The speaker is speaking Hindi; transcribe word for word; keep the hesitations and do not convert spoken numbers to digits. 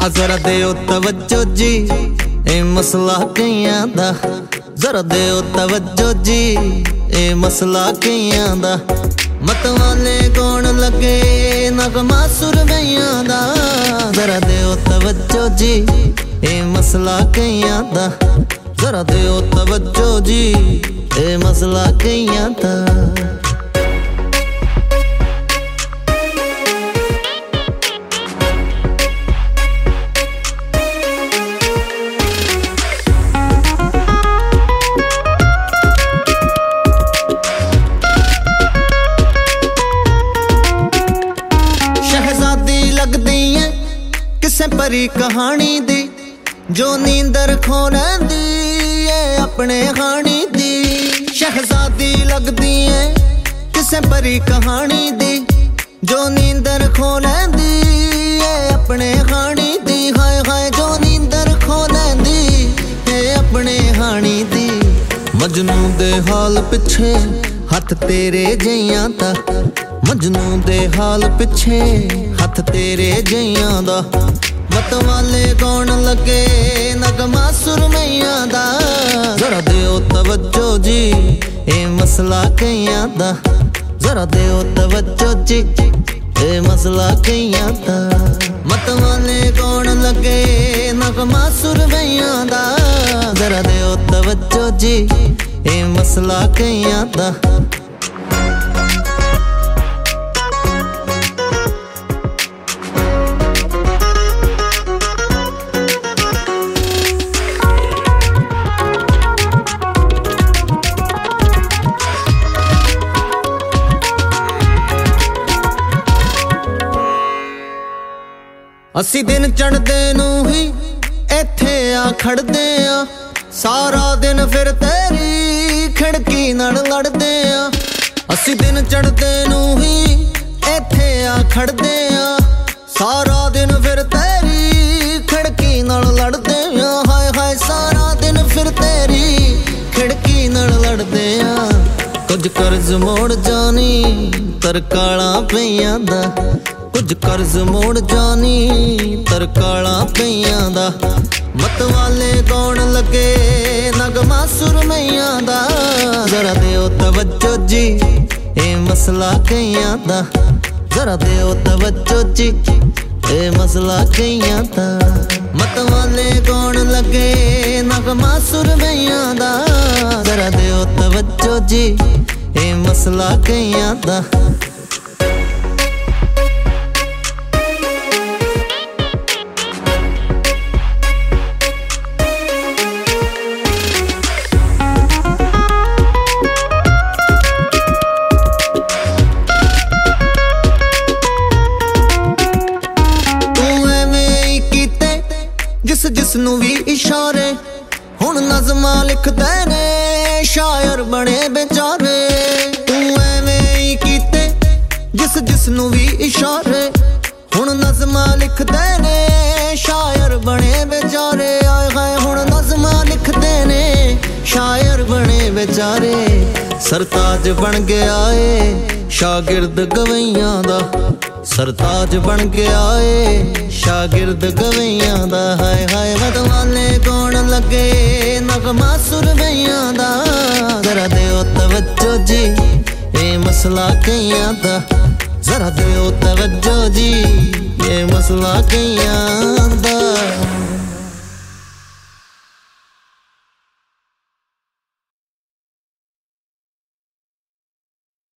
जरा देओ तवज्जो जी, ए मसला कईयां दा। जरा देओ तवज्जो जी, ए मसला कईयां दा। मतवाले कौन लगे नगमा सुरमैयां दा। जरा देओ तवज्जो जी, ए मसला कईयां दा। जरा देओ तवज्जो जी, ए मसला कईयां दा। किसे परी कहानी दी जो नींदर खो लैंदी है अपने खानी दी। शहजादी लगदी है किसे परी कहानी दी जो नींदर खो लैंदी है अपने खानी दी। हाय हाय जो नींदर खो लैंदी है अपने खानी दी। मजनू दे हाल पिछे हथ तेरे जइयां दा। मजनू दे हाल पिछे हथ तेरे जइयां दा। मतवाले कौन लगे नगमा सुरमैयां दा। जरा देओ तवज्जो जी, ए मसला कईयां दा। जरा देओ तवज्जो जी, ए मसला कईयां दा। मतवाले कौन लगे नगमा सुरमैयां दा। जरा देओ तवज्जो जी, ए मसला कईयां दा। अस्सी दिन चढ़दे नू ही इत्थे आ खड़दे आ। सारा दिन फिर तेरी खिड़की नाल लड़दे आ। अस्सी दिन चढ़दे नू ही इत्थे आ खड़दे आ। सारा दिन फिर तेरी खिड़की नाल लड़दे आ। हाय हाय सारा दिन फिर तेरी खिड़की नाल लड़दे आ। कुछ कर्ज मोड़ जानी तरकाला पईयां दा। कुछ कर्ज मोड़ जानी तरकाला पईयां दा। मतवाले कौन लगे नगमा सुरमैयां दा। जरा देओ तवज्जो जी, ए मसला कईयां दा। जरा देओ तवज्जो जी, ए मसला कईयां दा। मतवाले कौन लगे नगमा सुरमैयां दा। जरा देओ तवज्जो जी, ए मसला कईयां दा। जिस जिसनू भी इशारे हुण नज़मा लिखदे ने शायर बने बेचारे। तू एवें ही कीते जिस जिसनू भी इशारे हुण नज़मा लिखदे ने शायर बने बेचारे। आए हाय हुण नज़मा लिखदे ने शायर बने बेचारे। सरताज बन गया है शागिर्द गवैयां दा। सरताज बन गया है शागिर्द गवैयां दा। हाय हाय मतवाले कौन लगे नगमा सुरमैयां दा। जरा देओ तवज्जो जी, ए मसला कईयां दा। जरा देओ तवज्जो जी, ए मसला कईयां दा।